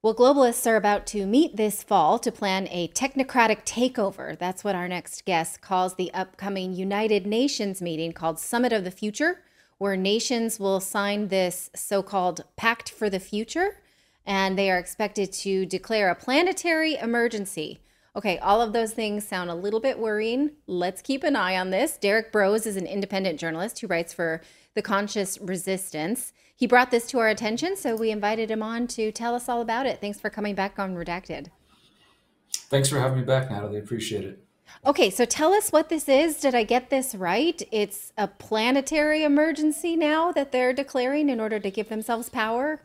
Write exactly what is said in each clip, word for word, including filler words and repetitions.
Well, globalists are about to meet this fall to plan a technocratic takeover. That's what our next guest calls the upcoming United Nations meeting called Summit of the Future, where nations will sign this so called Pact for the Future, and they are expected to declare a planetary emergency. Okay, all of those things sound a little bit worrying. Let's keep an eye on this. Derek Broze is an independent journalist who writes for The Conscious Resistance. He brought this to our attention, so we invited him on to tell us all about it. Thanks for coming back on Redacted. Thanks for having me back, Natalie. Appreciate it. Okay, so tell us what this is. Did I get this right? It's a planetary emergency now that they're declaring in order to give themselves power?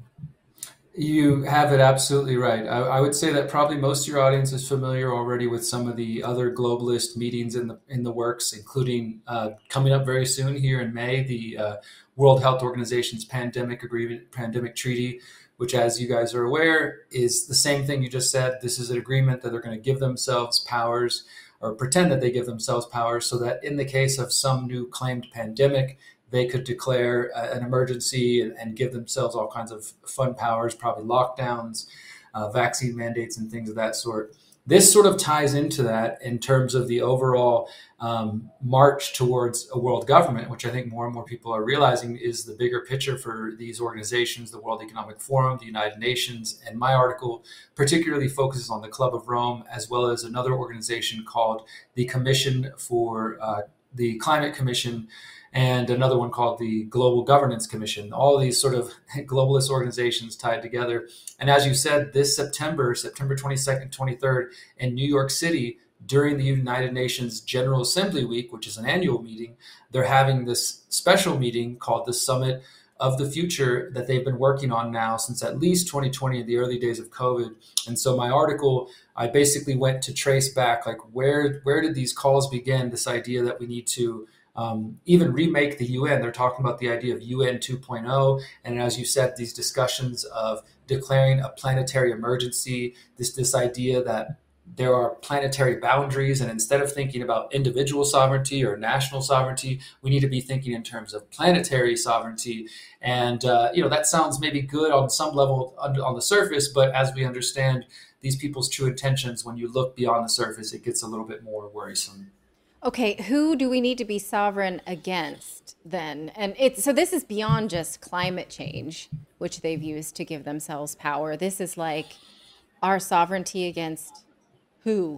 You have it absolutely right. I, I would say that probably most of your audience is familiar already with some of the other globalist meetings in the in the works, including uh, coming up very soon here in May, the uh, World Health Organization's Pandemic Agreement, Pandemic Treaty, which, as you guys are aware, is the same thing you just said. This is an agreement that they're going to give themselves powers or pretend that they give themselves powers so that in the case of some new claimed pandemic, they could declare uh, an emergency and, and give themselves all kinds of fun powers, probably lockdowns, uh, vaccine mandates, and things of that sort. This sort of ties into that in terms of the overall um, march towards a world government, which I think more and more people are realizing is the bigger picture for these organizations, the World Economic Forum, the United Nations. And my article particularly focuses on the Club of Rome, as well as another organization called the Commission for uh, the Climate Commission, and another one called the Global Governance Commission, all these sort of globalist organizations tied together. And as you said, this September, September twenty-second, twenty-third, in New York City, during the United Nations General Assembly Week, which is an annual meeting, they're having this special meeting called the Summit of the Future that they've been working on now since at least twenty twenty, in the early days of COVID. And so my article, I basically went to trace back, like where, where did these calls begin, this idea that we need to Um, even remake the U N. They're talking about the idea of U N 2.0. And as you said, these discussions of declaring a planetary emergency, this, this idea that there are planetary boundaries. And instead of thinking about individual sovereignty or national sovereignty, we need to be thinking in terms of planetary sovereignty. And, uh, you know, that sounds maybe good on some level on, on the surface, but as we understand these people's true intentions, when you look beyond the surface, it gets a little bit more worrisome. Okay, who do we need to be sovereign against then? And it's so this is beyond just climate change, which they've used to give themselves power. This is like our sovereignty against who?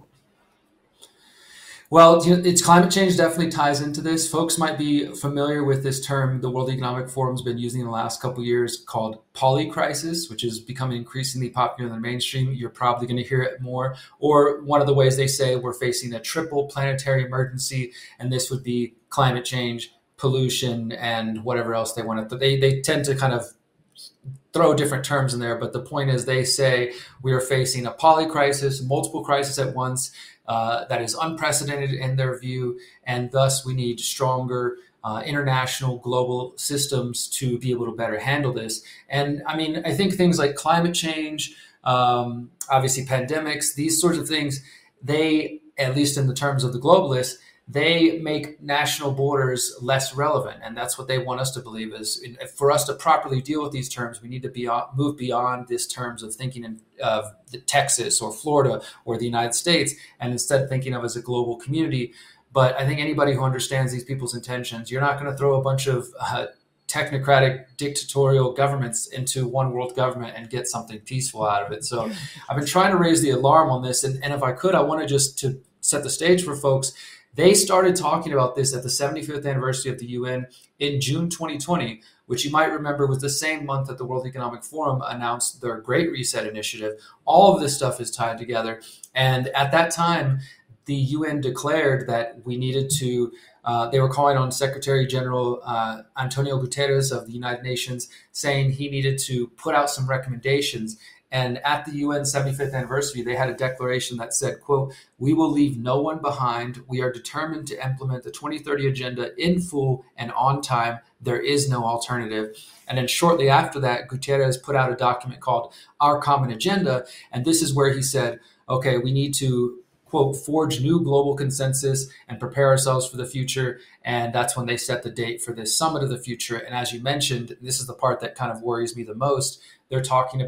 Well, it's climate change definitely ties into this. Folks might be familiar with this term the World Economic Forum's been using in the last couple of years called polycrisis, which is becoming increasingly popular in the mainstream. You're probably going to hear it more. Or one of the ways they say we're facing a triple planetary emergency, and this would be climate change, pollution, and whatever else they want to. They, they tend to kind of throw different terms in there, but the point is they say we are facing a polycrisis, multiple crises at once, uh, that is unprecedented in their view, and thus we need stronger uh, international global systems to be able to better handle this. And I mean, I think things like climate change, um, obviously pandemics, these sorts of things, they, at least in the terms of the globalists, they make national borders less relevant. And that's what they want us to believe is in, for us to properly deal with these terms, we need to be, move beyond this terms of thinking in, of the Texas or Florida or the United States, and instead thinking of as a global community. But I think anybody who understands these people's intentions, you're not going to throw a bunch of uh, technocratic dictatorial governments into one world government and get something peaceful out of it. So I've been trying to raise the alarm on this. And, and if I could, I want to just to set the stage for folks. They started talking about this at the seventy-fifth anniversary of the U N in June twenty twenty, which you might remember was the same month that the World Economic Forum announced their Great Reset Initiative. All of this stuff is tied together. And at that time, the U N declared that we needed to, uh, they were calling on Secretary General uh, Antonio Guterres of the United Nations, saying he needed to put out some recommendations. And at the U N seventy-fifth anniversary, they had a declaration that said, quote, "We will leave no one behind. We are determined to implement the twenty thirty agenda in full and on time. There is no alternative." And then shortly after that, Guterres put out a document called Our Common Agenda. And this is where he said, okay, we need to, quote, "forge new global consensus and prepare ourselves for the future." And that's when they set the date for this Summit of the Future. And as you mentioned, this is the part that kind of worries me the most. They're talking about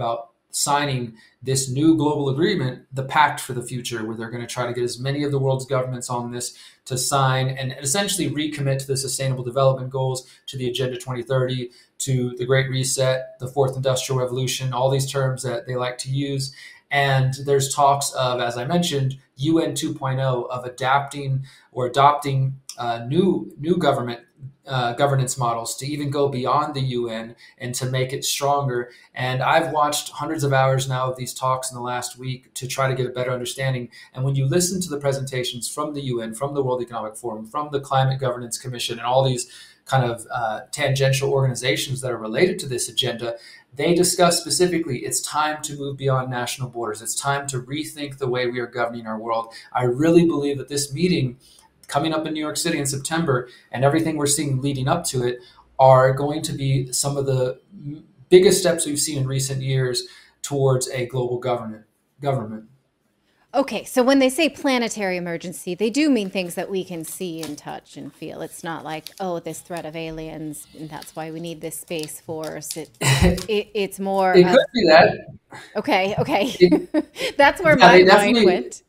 signing this new global agreement, the Pact for the Future, where they're going to try to get as many of the world's governments on this to sign and essentially recommit to the Sustainable Development Goals, to the Agenda twenty thirty, to the Great Reset, the Fourth Industrial Revolution, all these terms that they like to use. And there's talks of, as I mentioned, U N two point oh, of adapting or adopting uh, new new government uh, governance models to even go beyond the U N and to make it stronger. And I've watched hundreds of hours now of these talks in the last week to try to get a better understanding. And when you listen to the presentations from the U N, from the World Economic Forum, from the Climate Governance Commission, and all these kind of uh, tangential organizations that are related to this agenda, they discuss specifically it's time to move beyond national borders. It's time to rethink the way we are governing our world. I really believe that this meeting coming up in New York City in September and everything we're seeing leading up to it are going to be some of the biggest steps we've seen in recent years towards a global government. government. Okay, so when they say planetary emergency, they do mean things that we can see and touch and feel. It's not like, oh, this threat of aliens, and that's why we need this space force. It, it it's more. It could be that. Okay, okay, it, that's where yeah, my mind went.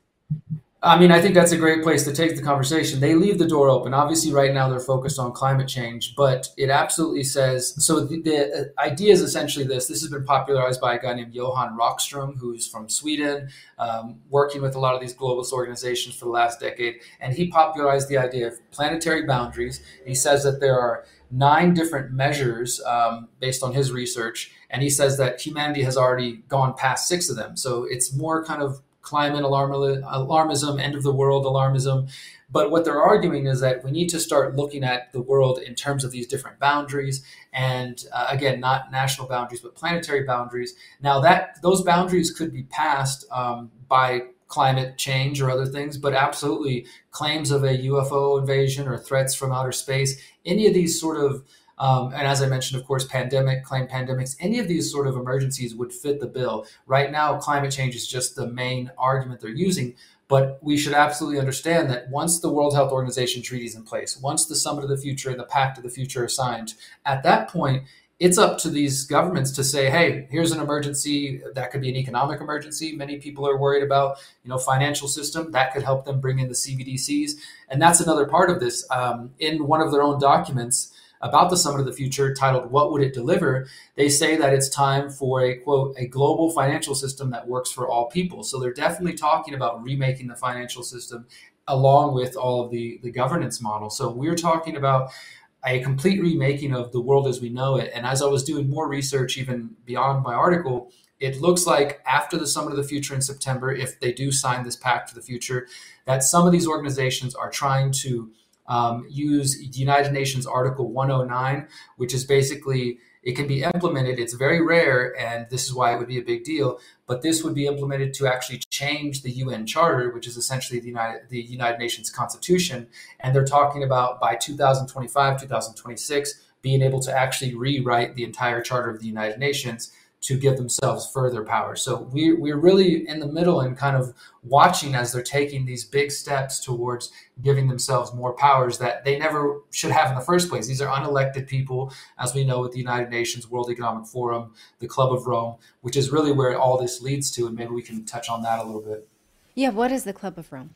I mean, I think that's a great place to take the conversation. They leave the door open. Obviously, right now they're focused on climate change, but it absolutely says, so the, the idea is essentially this. This has been popularized by a guy named Johan Rockström, who's from Sweden, um, working with a lot of these globalist organizations for the last decade. And he popularized the idea of planetary boundaries. He says that there are nine different measures um, based on his research. And he says that humanity has already gone past six of them. So it's more kind of climate alarmism, end of the world alarmism. But what they're arguing is that we need to start looking at the world in terms of these different boundaries. And uh, again, not national boundaries, but planetary boundaries. Now that those boundaries could be passed um, by climate change or other things, but absolutely claims of a U F O invasion or threats from outer space, any of these sort of Um, and as I mentioned, of course, pandemic, claim pandemics, any of these sort of emergencies would fit the bill. Right now, climate change is just the main argument they're using. But we should absolutely understand that once the World Health Organization treaty is in place, once the Summit of the Future and the Pact of the Future are signed, at that point, it's up to these governments to say, hey, here's an emergency. That could be an economic emergency. Many people are worried about, you know, financial system. That could help them bring in the C B D Cs. And that's another part of this. Um, in one of their own documents about the Summit of the Future titled, What Would It Deliver? They say that it's time for a, quote, a global financial system that works for all people. So they're definitely talking about remaking the financial system along with all of the, the governance model. So we're talking about a complete remaking of the world as we know it. And as I was doing more research, even beyond my article, it looks like after the Summit of the Future in September, if they do sign this Pact for the Future, that some of these organizations are trying to Um, use the United Nations Article one oh nine, which is basically, it can be implemented. It's very rare, and this is why it would be a big deal. But this would be implemented to actually change the U N Charter, which is essentially the United, the United Nations Constitution. And they're talking about by two thousand twenty-five, two thousand twenty-six, being able to actually rewrite the entire Charter of the United Nations to give themselves further power. So we, we're really in the middle and kind of watching as they're taking these big steps towards giving themselves more powers that they never should have in the first place. These are unelected people, as we know with the United Nations, World Economic Forum, the Club of Rome, which is really where all this leads to. And maybe we can touch on that a little bit. Yeah, what is the Club of Rome?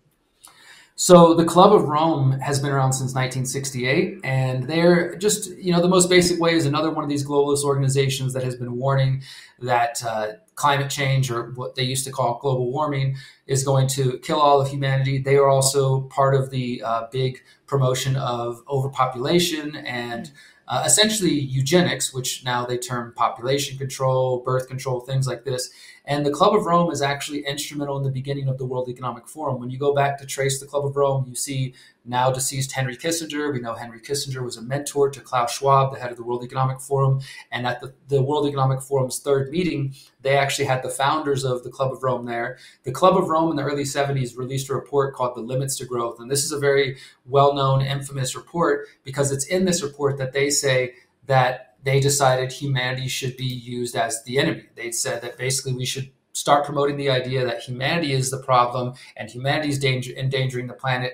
So the Club of Rome has been around since nineteen sixty-eight, and they're just, you know, the most basic way is another one of these globalist organizations that has been warning that uh, climate change, or what they used to call global warming, is going to kill all of humanity. They are also part of the uh, big promotion of overpopulation and uh, essentially eugenics, which now they term population control, birth control, things like this. And the Club of Rome is actually instrumental in the beginning of the World Economic Forum. When you go back to trace the Club of Rome, you see now deceased Henry Kissinger. We know Henry Kissinger was a mentor to Klaus Schwab, the head of the World Economic Forum. And at the, the World Economic Forum's third meeting, they actually had the founders of the Club of Rome there. The Club of Rome in the early seventies released a report called The Limits to Growth. And this is a very well-known, infamous report, because it's in this report that they say that they decided humanity should be used as the enemy. They said that basically we should start promoting the idea that humanity is the problem and humanity is danger, endangering the planet.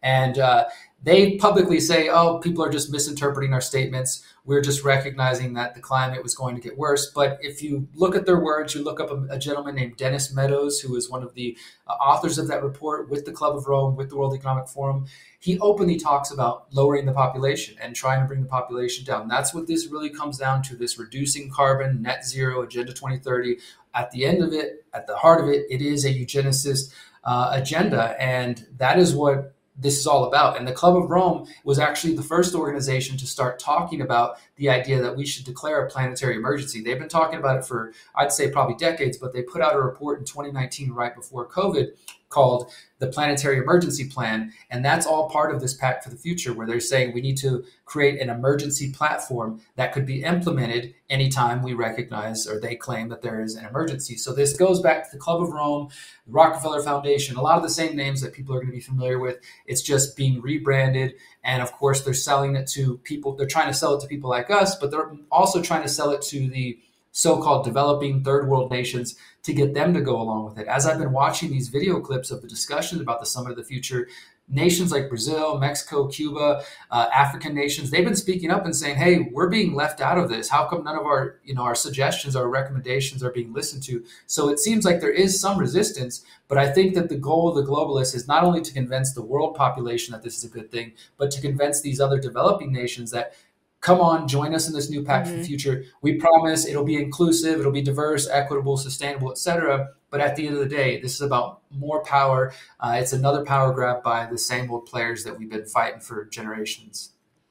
And uh, they publicly say, oh, people are just misinterpreting our statements. We're just recognizing that the climate was going to get worse. But if you look at their words, you look up a, a gentleman named Dennis Meadows, who is one of the uh, authors of that report with the Club of Rome, with the World Economic Forum. He openly talks about lowering the population and trying to bring the population down. That's what this really comes down to, this reducing carbon, net zero, Agenda twenty thirty. At the end of it, at the heart of it, it is a eugenicist uh, agenda. And that is what this is all about. And the Club of Rome was actually the first organization to start talking about the idea that we should declare a planetary emergency. They've been talking about it for, I'd say, probably decades, but they put out a report in twenty nineteen, right before COVID, called the Planetary Emergency Plan. And that's all part of this Pact for the Future, where they're saying we need to create an emergency platform that could be implemented anytime we recognize or they claim that there is an emergency. So this goes back to the Club of Rome, the Rockefeller Foundation, a lot of the same names that people are going to be familiar with. It's just being rebranded. And of course, they're selling it to people. They're trying to sell it to people like us, but they're also trying to sell it to the so-called developing third world nations to get them to go along with it. As I've been watching these video clips of the discussions about the Summit of the Future, nations like Brazil, Mexico, Cuba, uh, African nations, they've been speaking up and saying, hey, we're being left out of this. How come none of our, you know, our suggestions, our recommendations are being listened to? So it seems like there is some resistance, but I think that the goal of the globalists is not only to convince the world population that this is a good thing, but to convince these other developing nations that, come on, join us in this new Pact mm-hmm. for the Future. We promise it'll be inclusive, it'll be diverse, equitable, sustainable, et cetera. But at the end of the day, this is about more power. Uh, it's another power grab by the same old players that we've been fighting for generations.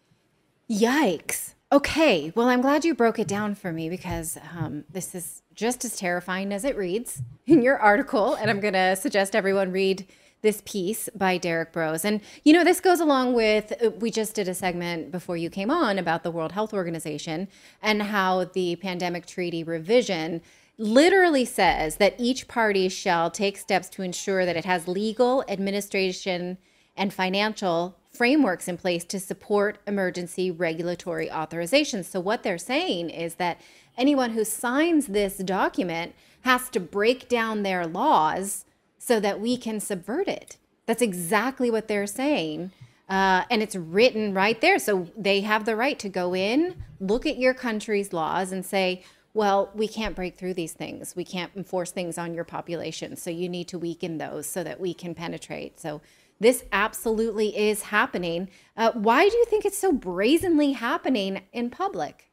Yikes. Okay. Well, I'm glad you broke it down for me, because um, this is just as terrifying as it reads in your article. And I'm going to suggest everyone read this piece by Derek Broze. And, you know, this goes along with, we just did a segment before you came on about the World Health Organization and how the pandemic treaty revision literally says that each party shall take steps to ensure that it has legal, administration, and financial frameworks in place to support emergency regulatory authorizations. So what they're saying is that anyone who signs this document has to break down their laws so that we can subvert it. That's exactly what they're saying. Uh, and it's written right there. So they have the right to go in, look at your country's laws and say, well, we can't break through these things. We can't enforce things on your population. So you need to weaken those so that we can penetrate. So this absolutely is happening. Uh, why do you think it's so brazenly happening in public?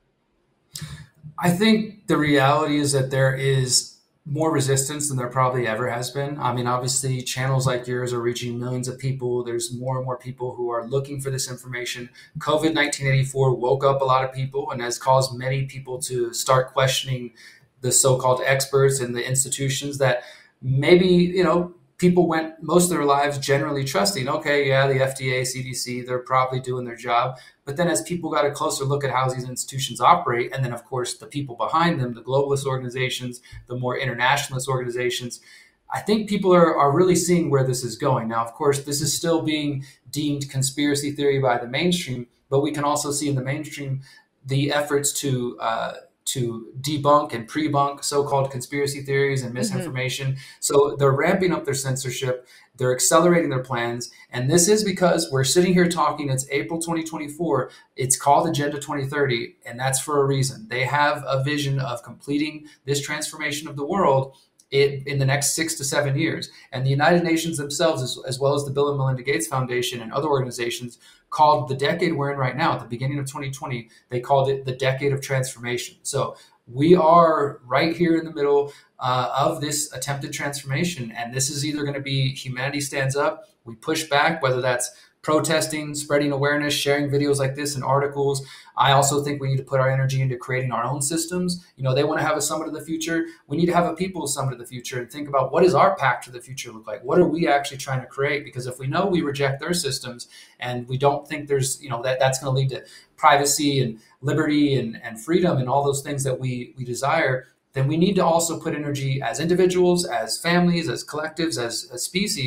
I think the reality is that there is more resistance than there probably ever has been. I mean, obviously, channels like yours are reaching millions of people. There's more and more people who are looking for this information. COVID nineteen eighty-four woke up a lot of people and has caused many people to start questioning the so-called experts and the institutions that maybe, you know, people went most of their lives generally trusting, okay, yeah, the F D A, C D C, they're probably doing their job. But then as people got a closer look at how these institutions operate, and then, of course, the people behind them, the globalist organizations, the more internationalist organizations, I think people are, are really seeing where this is going. Now, of course, this is still being deemed conspiracy theory by the mainstream, but we can also see in the mainstream the efforts to uh, to debunk and pre-bunk so-called conspiracy theories and misinformation. Mm-hmm. So they're ramping up their censorship. They're accelerating their plans. And this is because we're sitting here talking, it's April twenty twenty-four. It's called Agenda twenty thirty, and that's for a reason. They have a vision of completing this transformation of the world It, in the next six to seven years. And the United Nations themselves, as, as well as the Bill and Melinda Gates Foundation and other organizations, called the decade we're in right now, at the beginning of twenty twenty, they called it the decade of transformation. So we are right here in the middle uh, of this attempted transformation. And this is either going to be humanity stands up, we push back, whether that's protesting, spreading awareness, sharing videos like this and articles. I also think we need to put our energy into creating our own systems. You know, they want to have a summit of the future. We need to have a people's summit of the future and think about what does our pact to the future look like? What are we actually trying to create? Because if we know we reject their systems and we don't think there's, you know, that that's going to lead to privacy and liberty and, and freedom and all those things that we, we desire, then we need to also put energy as individuals, as families, as collectives, as, as species.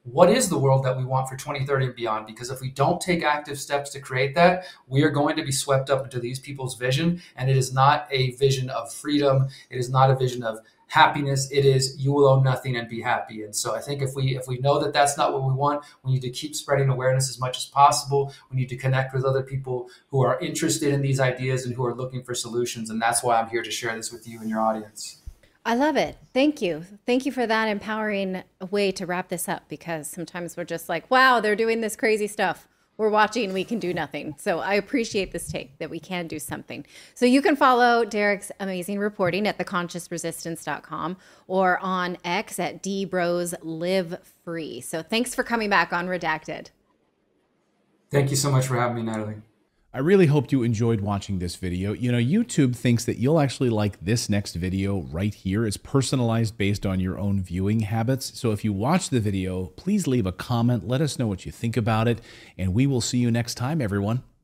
what is the world that we want for twenty thirty and beyond? Because if we don't take active steps to create that, we are going to be swept up into these people's vision. And it is not a vision of freedom. It is not a vision of happiness. It is, you will own nothing and be happy. And so I think if we if we know that that's not what we want, we need to keep spreading awareness as much as possible. We need to connect with other people who are interested in these ideas and who are looking for solutions. And that's why I'm here to share this with you and your audience. I love it. Thank you. Thank you for that empowering way to wrap this up, because sometimes we're just like, wow, they're doing this crazy stuff. We're watching, we can do nothing. So I appreciate this take that we can do something. So you can follow Derek's amazing reporting at the conscious resistance dot com or on X at D Bros Live Free. So thanks for coming back on Redacted. Thank you so much for having me, Natalie. I really hope you enjoyed watching this video. You know, YouTube thinks that you'll actually like this next video right here. It's personalized based on your own viewing habits. So if you watch the video, please leave a comment. Let us know what you think about it. And we will see you next time, everyone.